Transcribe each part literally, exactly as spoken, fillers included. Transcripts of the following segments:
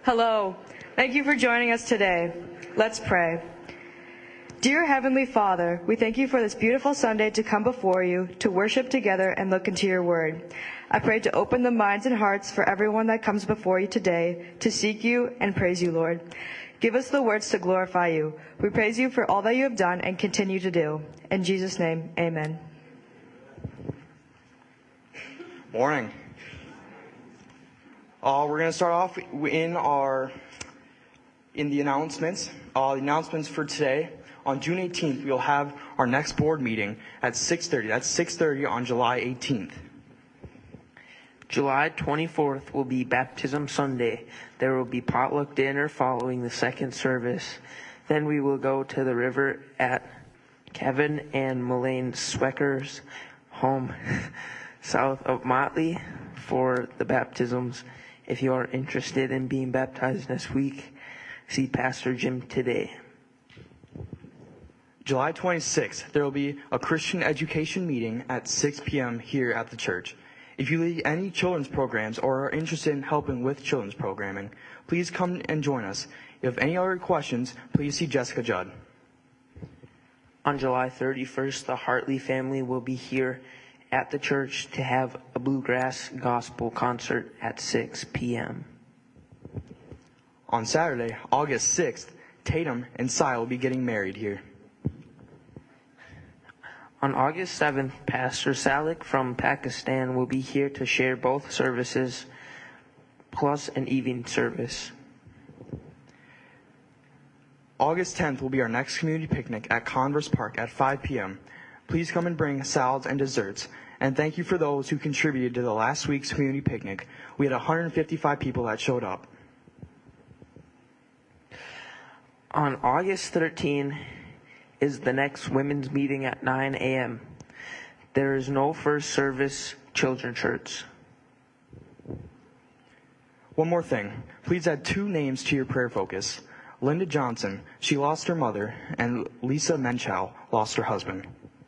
Hello. Thank you for joining us today. Let's pray. Dear Heavenly Father, we thank you for this beautiful Sunday to come before you, to worship together and look into your word. I pray to open the minds and hearts for everyone that comes before you today to seek you and praise you, Lord. Give us the words to glorify you. We praise you for all that you have done and continue to do. In Jesus' name, amen. Morning. Uh, we're going to start off in our in the announcements. Uh, the announcements for today. On June eighteenth, we'll have our next board meeting at six thirty. That's six thirty on July eighteenth. July twenty-fourth will be Baptism Sunday. There will be potluck dinner following the second service. Then we will go to the river at Kevin and Melaine Swecker's home south of Motley for the baptisms. If you are interested in being baptized this week, see Pastor Jim today. July twenty-sixth, there will be a Christian education meeting at six p.m. here at the church. If you lead any children's programs or are interested in helping with children's programming, please come and join us. If you have any other questions, please see Jessica Judd. On July thirty-first, the Hartley family will be here at the church to have a bluegrass gospel concert at six p.m. On Saturday, August sixth, Tatum and Cy will be getting married here. On August seventh, Pastor Salik from Pakistan will be here to share both services, plus an evening service. August tenth will be our next community picnic at Converse Park at five p.m. Please come and bring salads and desserts. And thank you for those who contributed to the last week's community picnic. We had one hundred fifty-five people that showed up. On August thirteenth is the next women's meeting at nine a.m. There is no first service children church. One more thing. Please add two names to your prayer focus. Linda Johnson, she lost her mother, and Lisa Menchow lost her husband.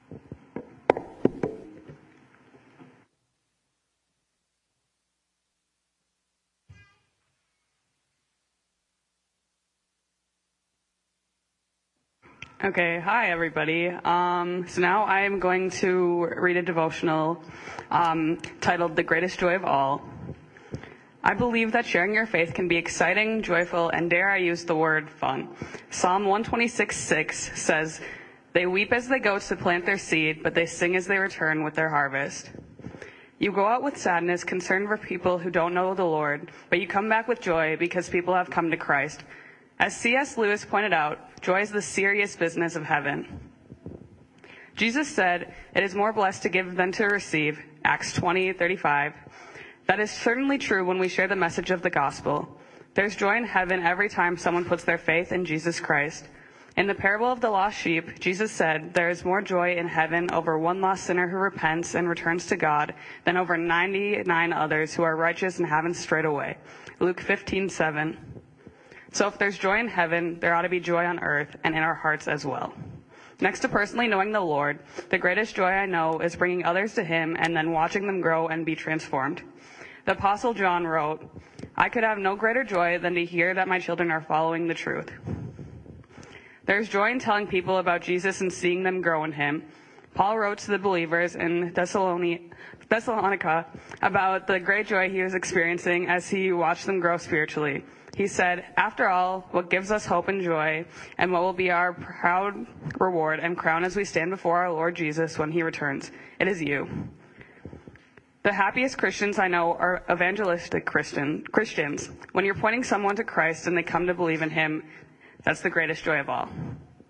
Okay, hi everybody. Um, so now I am going to read a devotional um, titled The Greatest Joy of All. I believe that sharing your faith can be exciting, joyful, and dare I use the word fun. Psalm one twenty-six six says, "They weep as they go to plant their seed, but they sing as they return with their harvest." You go out with sadness, concerned for people who don't know the Lord, but you come back with joy because people have come to Christ. As C S Lewis pointed out, joy is the serious business of heaven. Jesus said, "It is more blessed to give than to receive," Acts twenty thirty-five. That is certainly true when we share the message of the gospel. There's joy in heaven every time someone puts their faith in Jesus Christ. In the parable of the lost sheep, Jesus said, "There is more joy in heaven over one lost sinner who repents and returns to God than over ninety-nine others who are righteous and haven't strayed away." Luke fifteen seven. So if there's joy in heaven, there ought to be joy on earth and in our hearts as well. Next to personally knowing the Lord, the greatest joy I know is bringing others to Him and then watching them grow and be transformed. The Apostle John wrote, "I could have no greater joy than to hear that my children are following the truth." There's joy in telling people about Jesus and seeing them grow in Him. Paul wrote to the believers in Thessalonica about the great joy he was experiencing as he watched them grow spiritually. He said, "After all, what gives us hope and joy, and what will be our proud reward and crown as we stand before our Lord Jesus when He returns, it is you." The happiest Christians I know are evangelistic Christian, Christians. When you're pointing someone to Christ and they come to believe in Him, that's the greatest joy of all.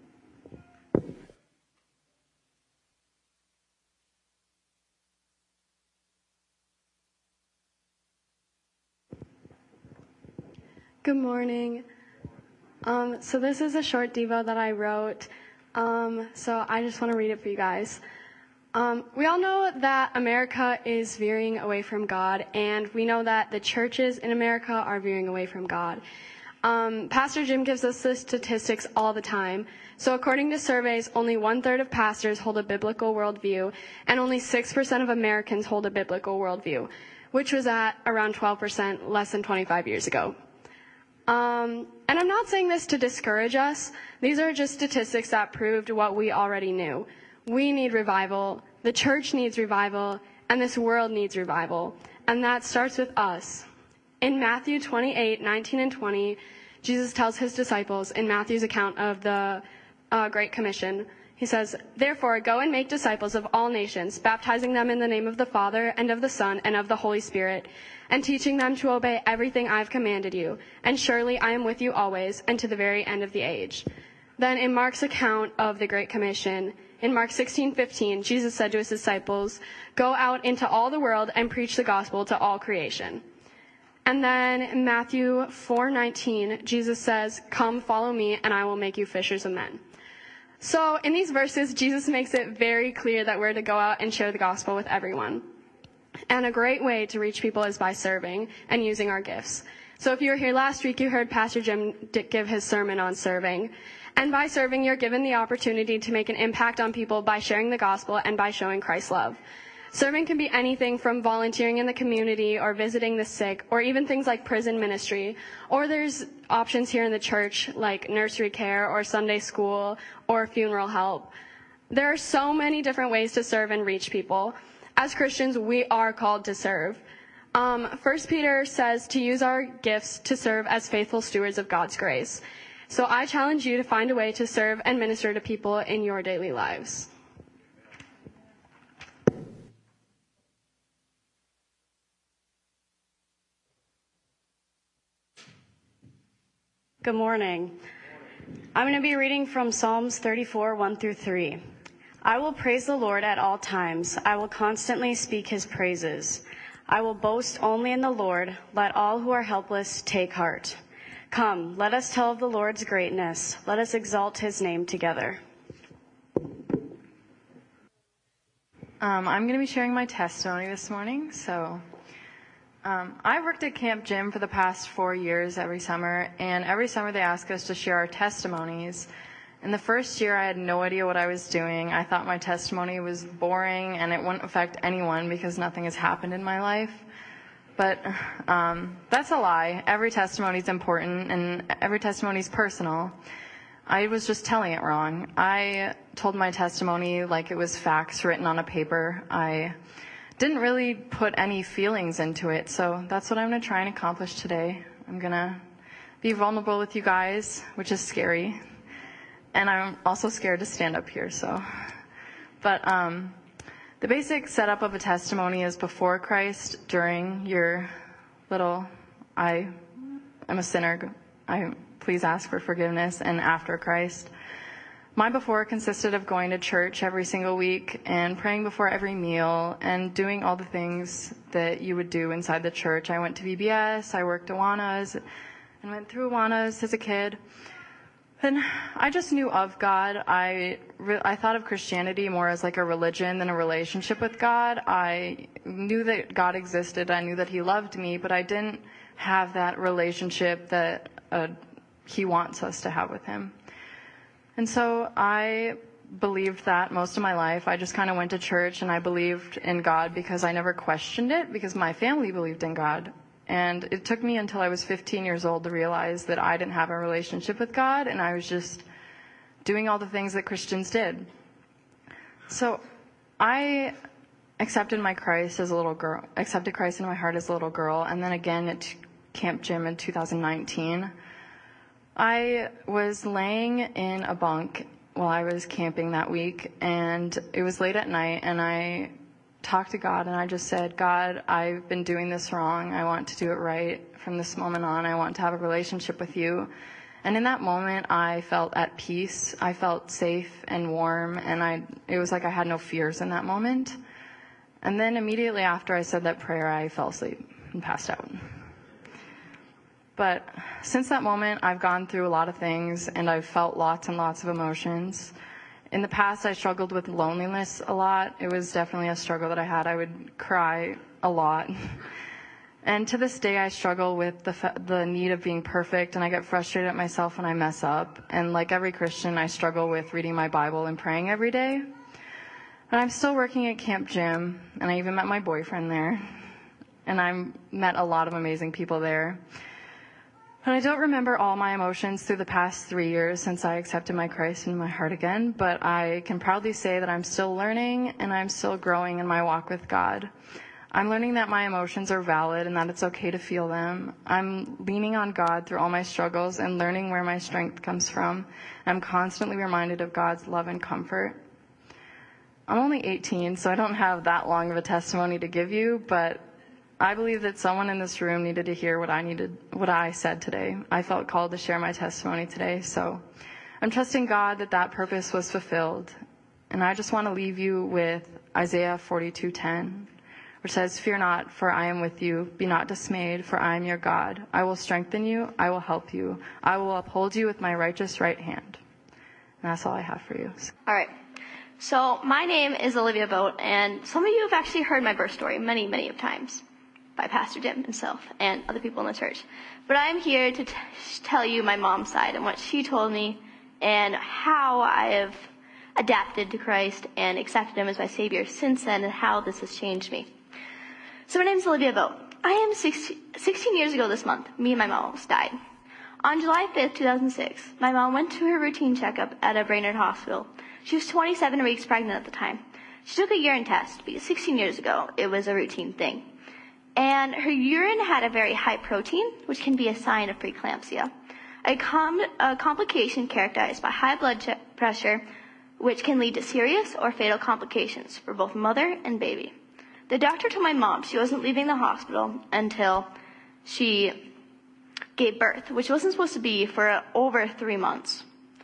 Good morning. Um, so this is a short devo that I wrote. Um, so I just want to read it for you guys. Um, we all know that America is veering away from God, and we know that the churches in America are veering away from God. Um, Pastor Jim gives us the statistics all the time. So according to surveys, only one-third of pastors hold a biblical worldview, and only six percent of Americans hold a biblical worldview, which was at around twelve percent less than twenty-five years ago. Um, and I'm not saying this to discourage us. These are just statistics that proved what we already knew. We need revival, the church needs revival, and this world needs revival. And that starts with us. In Matthew twenty-eight, nineteen and twenty, Jesus tells his disciples in Matthew's account of the uh, Great Commission, he says, "Therefore, go and make disciples of all nations, baptizing them in the name of the Father and of the Son and of the Holy Spirit, and teaching them to obey everything I've commanded you. And surely I am with you always, and to the very end of the age." Then in Mark's account of the Great Commission, in Mark sixteen fifteen, Jesus said to his disciples, "Go out into all the world and preach the gospel to all creation." And then in Matthew four nineteen, Jesus says, "Come, follow me, and I will make you fishers of men." So in these verses, Jesus makes it very clear that we're to go out and share the gospel with everyone. And a great way to reach people is by serving and using our gifts. So if you were here last week, you heard Pastor Jim give his sermon on serving. And by serving, you're given the opportunity to make an impact on people by sharing the gospel and by showing Christ's love. Serving can be anything from volunteering in the community or visiting the sick, or even things like prison ministry. Or there's options here in the church like nursery care or Sunday school or funeral help. There are so many different ways to serve and reach people. As Christians, we are called to serve. Um, First Peter says to use our gifts to serve as faithful stewards of God's grace. So I challenge you to find a way to serve and minister to people in your daily lives. Good morning. I'm going to be reading from Psalms thirty-four, one through three. "I will praise the Lord at all times. I will constantly speak his praises. I will boast only in the Lord. Let all who are helpless take heart. Come, let us tell of the Lord's greatness. Let us exalt his name together." Um, I'm going to be sharing my testimony this morning. So um, I worked at Camp Gym for the past four years every summer, and every summer they ask us to share our testimonies. In the first year, I had no idea what I was doing. I thought my testimony was boring and it wouldn't affect anyone because nothing has happened in my life. But um, that's a lie. Every testimony is important and every testimony is personal. I was just telling it wrong. I told my testimony like it was facts written on a paper. I didn't really put any feelings into it, so that's what I'm going to try and accomplish today. I'm going to be vulnerable with you guys, which is scary. And I'm also scared to stand up here, so. But um, the basic setup of a testimony is before Christ, during your little, I am a sinner, I please ask for forgiveness, and after Christ. My before consisted of going to church every single week and praying before every meal and doing all the things that you would do inside the church. I went to V B S, I worked Awanas, and went through Awanas as a kid. And I just knew of God. I, re- I thought of Christianity more as like a religion than a relationship with God. I knew that God existed. I knew that he loved me, but I didn't have that relationship that uh, he wants us to have with him. And so I believed that most of my life. I just kind of went to church and I believed in God because I never questioned it, because my family believed in God. And it took me until I was fifteen years old to realize that I didn't have a relationship with God, and I was just doing all the things that Christians did. So I accepted my Christ as a little girl, accepted Christ in my heart as a little girl, and then again at Camp Gym in two thousand nineteen. I was laying in a bunk while I was camping that week, and it was late at night, and I talked to God, and I just said, God, I've been doing this wrong. I want to do it right from this moment on. I want to have a relationship with you. And in that moment, I felt at peace. I felt safe and warm, and I it was like I had no fears in that moment. And then immediately after I said that prayer, I fell asleep and passed out. But since that moment, I've gone through a lot of things, and I've felt lots and lots of emotions. In the past, I struggled with loneliness a lot. It was definitely a struggle that I had. I would cry a lot. And to this day, I struggle with the f- the need of being perfect, and I get frustrated at myself when I mess up. And like every Christian, I struggle with reading my Bible and praying every day. But I'm still working at Camp Gym, and I even met my boyfriend there. And I met a lot of amazing people there. And I don't remember all my emotions through the past three years since I accepted my Christ in my heart again, but I can proudly say that I'm still learning and I'm still growing in my walk with God. I'm learning that my emotions are valid and that it's okay to feel them. I'm leaning on God through all my struggles and learning where my strength comes from. I'm constantly reminded of God's love and comfort. I'm only eighteen, so I don't have that long of a testimony to give you, but I believe that someone in this room needed to hear what I needed, what I said today. I felt called to share my testimony today, so I'm trusting God that that purpose was fulfilled. And I just want to leave you with Isaiah forty-two ten, which says, "Fear not, for I am with you. Be not dismayed, for I am your God. I will strengthen you. I will help you. I will uphold you with my righteous right hand." And that's all I have for you. All right. So my name is Olivia Boat, and some of you have actually heard my birth story many, many of times by Pastor Jim himself and other people in the church. But I'm here to t- tell you my mom's side and what she told me and how I have adapted to Christ and accepted him as my Savior since then and how this has changed me. So my name is Olivia Boat. I am sixteen years ago this month, me and my mom almost died. On July fifth, two thousand six, my mom went to her routine checkup at a Brainerd hospital. She was twenty-seven weeks pregnant at the time. She took a urine test because sixteen years ago, it was a routine thing. And her urine had a very high protein, which can be a sign of preeclampsia. A, com- a complication characterized by high blood ch- pressure, which can lead to serious or fatal complications for both mother and baby. The doctor told my mom she wasn't leaving the hospital until she gave birth, which wasn't supposed to be for over three months.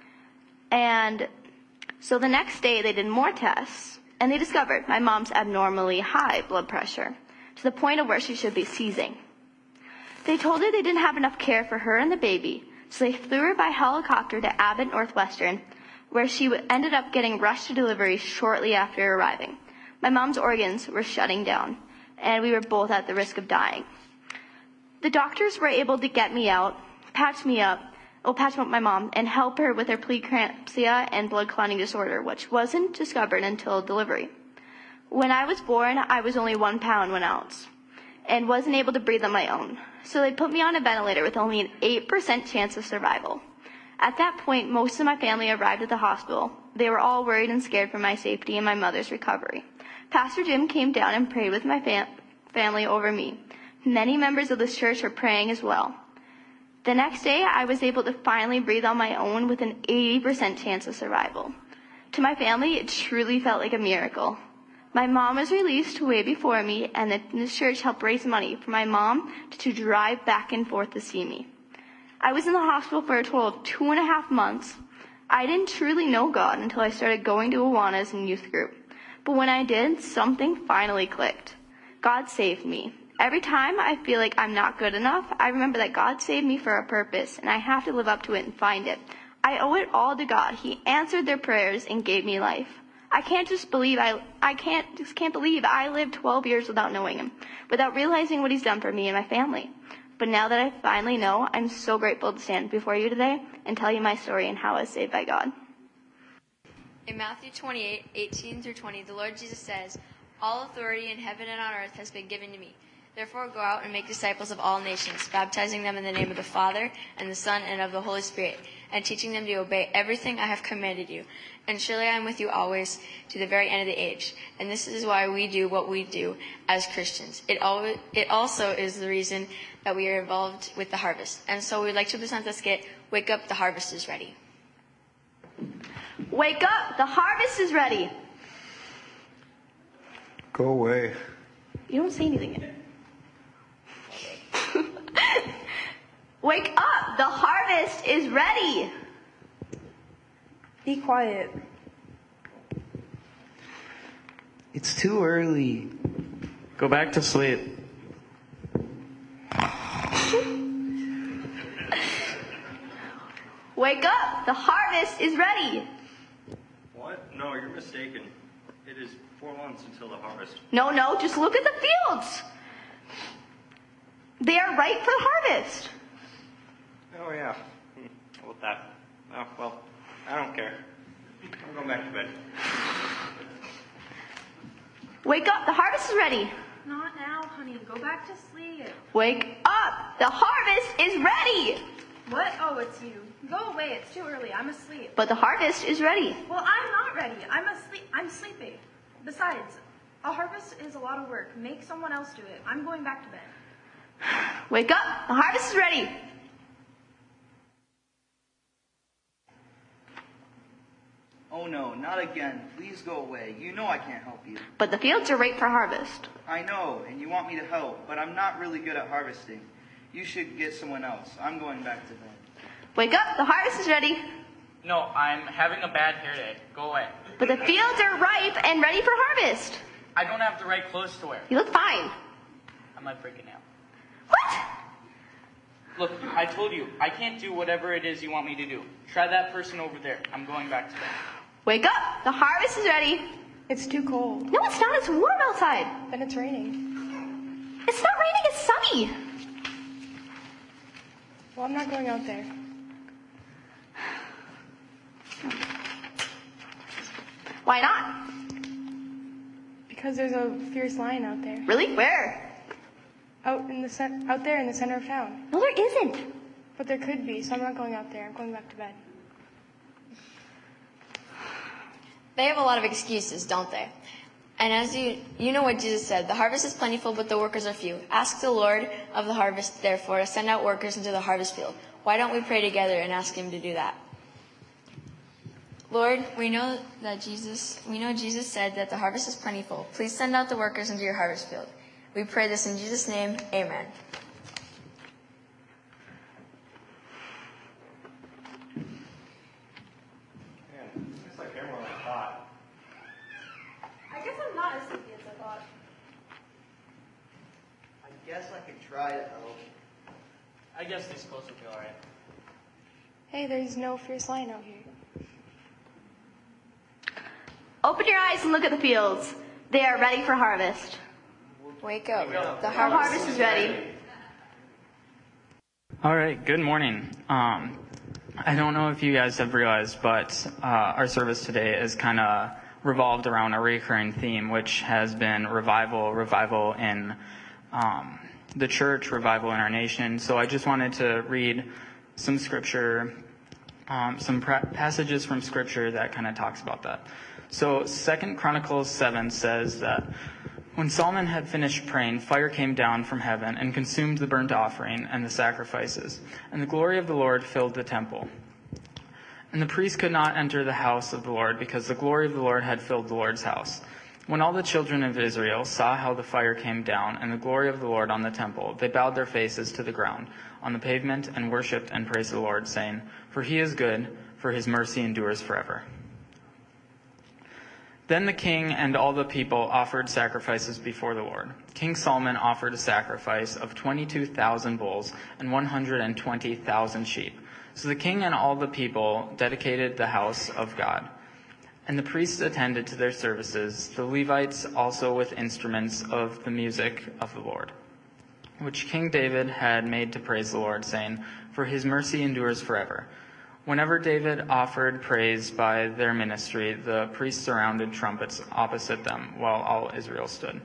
And so the next day they did more tests, and they discovered my mom's abnormally high blood pressure, to the point of where she should be seizing. They told her they didn't have enough care for her and the baby, so they flew her by helicopter to Abbott Northwestern, where she ended up getting rushed to delivery shortly after arriving. My mom's organs were shutting down, and we were both at the risk of dying. The doctors were able to get me out, patch me up, well, patch up my mom, and help her with her preeclampsia and blood clotting disorder, which wasn't discovered until delivery. When I was born, I was only one pound, one ounce, and wasn't able to breathe on my own. So they put me on a ventilator with only an eight percent chance of survival. At that point, most of my family arrived at the hospital. They were all worried and scared for my safety and my mother's recovery. Pastor Jim came down and prayed with my fam- family over me. Many members of this church were praying as well. The next day, I was able to finally breathe on my own with an eighty percent chance of survival. To my family, it truly felt like a miracle. My mom was released way before me, and the, the church helped raise money for my mom to, to drive back and forth to see me. I was in the hospital for a total of two and a half months. I didn't truly know God until I started going to Awanas and youth group. But when I did, something finally clicked. God saved me. Every time I feel like I'm not good enough, I remember that God saved me for a purpose, and I have to live up to it and find it. I owe it all to God. He answered their prayers and gave me life. I can't just believe I, I can't, just can't believe I lived twelve years without knowing him, without realizing what he's done for me and my family. But now that I finally know, I'm so grateful to stand before you today and tell you my story and how I was saved by God. In Matthew twenty-eight, eighteen through twenty, the Lord Jesus says, "All authority in heaven and on earth has been given to me. Therefore go out and make disciples of all nations, baptizing them in the name of the Father and the Son and of the Holy Spirit, and teaching them to obey everything I have commanded you. And surely I am with you always to the very end of the age." And this is why we do what we do as Christians. It, al- it also is the reason that we are involved with the harvest. And so we'd like to present the skit, "Wake Up, the Harvest is Ready." Wake up, the harvest is ready. Go away. You don't say anything yet. Wake up, the harvest is ready. Be quiet. It's too early. Go back to sleep. Wake up, the harvest is ready. What? No, you're mistaken. It is four months until the harvest. No, no, just look at the fields. They are ripe for harvest. Oh, yeah. Hmm. How about that? Oh, well, I don't care. I'm going back to bed. Wake up, the harvest is ready. Not now, honey. Go back to sleep. Wake up! The harvest is ready! What? Oh, it's you. Go away. It's too early. I'm asleep. But the harvest is ready. Well, I'm not ready. I'm asleep. I'm sleeping. Besides, a harvest is a lot of work. Make someone else do it. I'm going back to bed. Wake up! The harvest is ready! Oh no, not again. Please go away. You know I can't help you. But the fields are ripe for harvest. I know, and you want me to help, but I'm not really good at harvesting. You should get someone else. I'm going back to bed. Wake up! The harvest is ready. No, I'm having a bad hair day. Go away. But the fields are ripe and ready for harvest. I don't have the right clothes to wear. You look fine. I'm like freaking out. What? Look, I told you, I can't do whatever it is you want me to do. Try that person over there. I'm going back to bed. Wake up! The harvest is ready. It's too cold. No, it's not. It's warm outside. Then it's raining. It's not raining. It's sunny. Well, I'm not going out there. Why not? Because there's a fierce lion out there. Really? Where? Out in the cent- out there in the center of town. No, there isn't. But there could be, so I'm not going out there. I'm going back to bed. They have a lot of excuses, don't they? And as you, you know what Jesus said, the harvest is plentiful, but the workers are few. Ask the Lord of the harvest, therefore, to send out workers into the harvest field. Why don't we pray together and ask him to do that? Lord, we know that Jesus, we know Jesus said that the harvest is plentiful. Please send out the workers into your harvest field. We pray this in Jesus' name. Amen. I guess I'm not as sleepy as I thought. I guess I could try to help. I guess these clothes will be alright. Hey, there's no fierce lion out here. Open your eyes and look at the fields. They are ready for harvest. Wake up. The Our harvest, harvest is ready. All right, good morning. Um, I don't know if you guys have realized, but uh, our service today is kind of revolved around a recurring theme, which has been revival, revival in um, the church, revival in our nation. So I just wanted to read some scripture, um, some pra- passages from scripture that kind of talks about that. So Second Chronicles seven says that when Solomon had finished praying, fire came down from heaven and consumed the burnt offering and the sacrifices, and the glory of the Lord filled the temple. And the priest could not enter the house of the Lord because the glory of the Lord had filled the Lord's house. When all the children of Israel saw how the fire came down and the glory of the Lord on the temple, they bowed their faces to the ground on the pavement and worshipped and praised the Lord, saying, "For he is good, for his mercy endures forever." Then the king and all the people offered sacrifices before the Lord. King Solomon offered a sacrifice of twenty-two thousand bulls and one hundred twenty thousand sheep. So the king and all the people dedicated the house of God. And the priests attended to their services, the Levites also with instruments of the music of the Lord, which King David had made to praise the Lord, saying, "For his mercy endures forever." Whenever David offered praise by their ministry, the priests surrounded trumpets opposite them, while all Israel stood.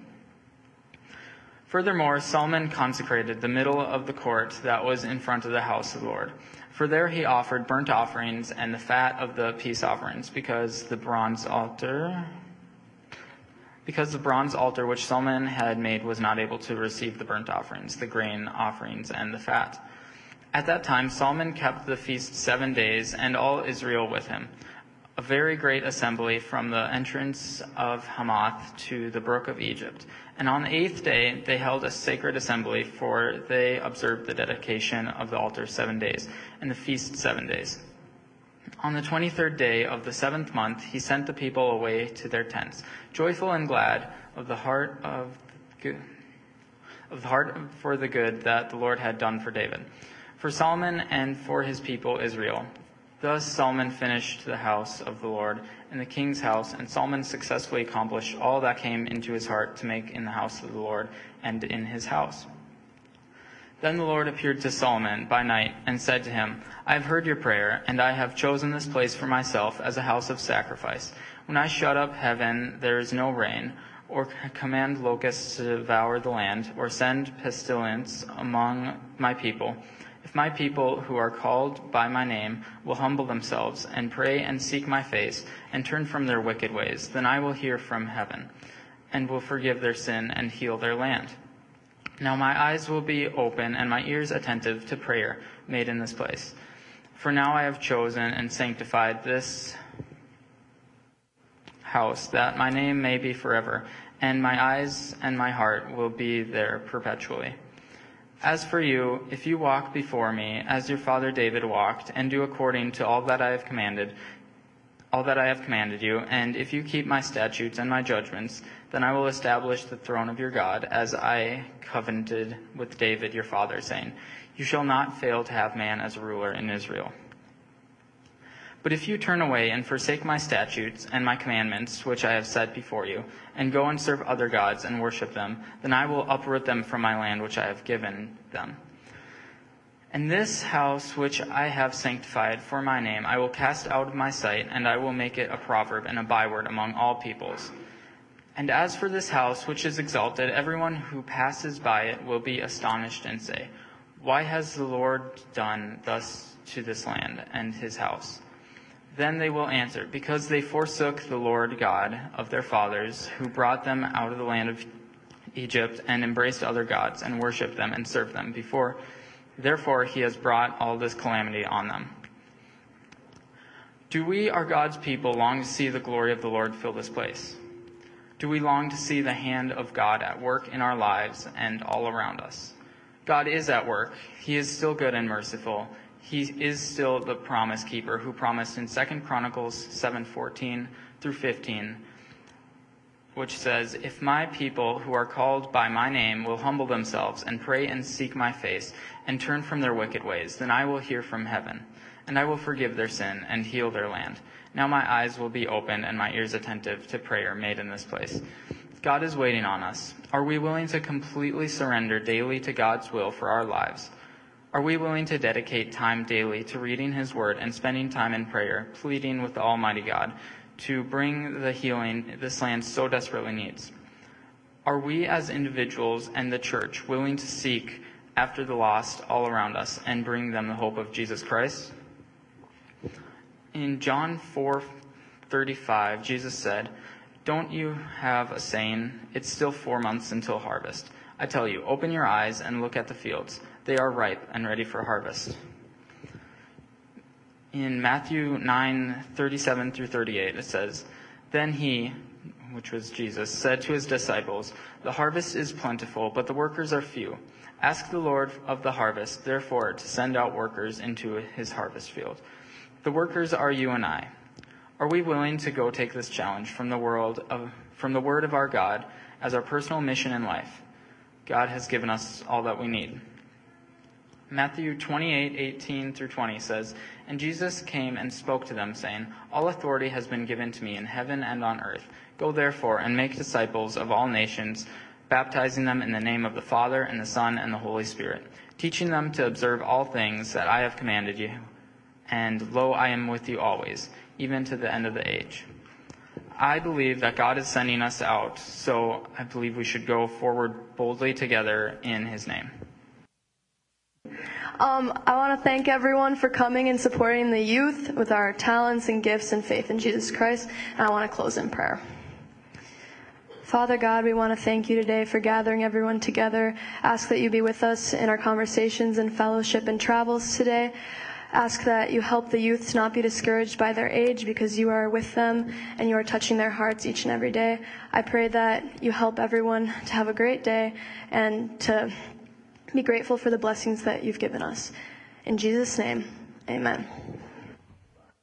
Furthermore, Solomon consecrated the middle of the court that was in front of the house of the Lord. For there he offered burnt offerings and the fat of the peace offerings, because the bronze altar, because the bronze altar which Solomon had made was not able to receive the burnt offerings, the grain offerings, and the fat. At that time, Solomon kept the feast seven days, and all Israel with him, a very great assembly from the entrance of Hamath to the brook of Egypt. And on the eighth day, they held a sacred assembly, for they observed the dedication of the altar seven days, and the feast seven days. On the twenty-third day of the seventh month, he sent the people away to their tents, joyful and glad of the heart of good, of the heart for the good that the Lord had done for David, for Solomon and for his people Israel. Thus Solomon finished the house of the Lord and the king's house, and Solomon successfully accomplished all that came into his heart to make in the house of the Lord and in his house. Then the Lord appeared to Solomon by night and said to him, "I have heard your prayer, and I have chosen this place for myself as a house of sacrifice. When I shut up heaven, there is no rain, or command locusts to devour the land, or send pestilence among my people, if my people who are called by my name will humble themselves and pray and seek my face and turn from their wicked ways, then I will hear from heaven and will forgive their sin and heal their land. Now my eyes will be open and my ears attentive to prayer made in this place. For now I have chosen and sanctified this house, that my name may be forever, and my eyes and my heart will be there perpetually. As for you, if you walk before me, as your father David walked, and do according to all that I have commanded, all that I have commanded you, and if you keep my statutes and my judgments, then I will establish the throne of your God, as I covenanted with David your father, saying, you shall not fail to have man as a ruler in Israel. But if you turn away and forsake my statutes and my commandments, which I have set before you, and go and serve other gods and worship them, then I will uproot them from my land which I have given them. And this house which I have sanctified for my name I will cast out of my sight, and I will make it a proverb and a byword among all peoples. And as for this house which is exalted, everyone who passes by it will be astonished and say, why has the Lord done thus to this land and his house? Then they will answer, because they forsook the Lord God of their fathers, who brought them out of the land of Egypt, and embraced other gods, and worshipped them, and served them before. Therefore he has brought all this calamity on them. Do we, our God's people, long to see the glory of the Lord fill this place? Do we long to see the hand of God at work in our lives and all around us? God is at work. He is still good and merciful. He is still the promise keeper who promised in Second Chronicles seven fourteen through fifteen, which says, if my people who are called by my name will humble themselves and pray and seek my face and turn from their wicked ways, then I will hear from heaven, and I will forgive their sin and heal their land. Now my eyes will be opened and my ears attentive to prayer made in this place. God is waiting on us. Are we willing to completely surrender daily to God's will for our lives? Are we willing to dedicate time daily to reading his word and spending time in prayer, pleading with the Almighty God to bring the healing this land so desperately needs? Are we as individuals and the church willing to seek after the lost all around us and bring them the hope of Jesus Christ? In John four thirty-five, Jesus said, don't you have a saying, it's still four months until harvest? I tell you, open your eyes and look at the fields. They are ripe and ready for harvest. In Matthew nine thirty-seven through thirty-eight, it says, then he, which was Jesus, said to his disciples, the harvest is plentiful, but the workers are few. Ask the Lord of the harvest, therefore, to send out workers into his harvest field. The workers are you and I. Are we willing to go take this challenge from the world of, from the word of our God as our personal mission in life? God has given us all that we need. Matthew twenty-eight eighteen through twenty says, and Jesus came and spoke to them, saying, all authority has been given to me in heaven and on earth. Go therefore and make disciples of all nations, baptizing them in the name of the Father and the Son and the Holy Spirit, teaching them to observe all things that I have commanded you. And lo, I am with you always, even to the end of the age. I believe that God is sending us out, so I believe we should go forward boldly together in his name. Um, I want to thank everyone for coming and supporting the youth with our talents and gifts and faith in Jesus Christ. And I want to close in prayer. Father God, we want to thank you today for gathering everyone together. Ask that you be with us in our conversations and fellowship and travels today. Ask that you help the youth to not be discouraged by their age, because you are with them and you are touching their hearts each and every day. I pray that you help everyone to have a great day and to be grateful for the blessings that you've given us. In Jesus' name, amen.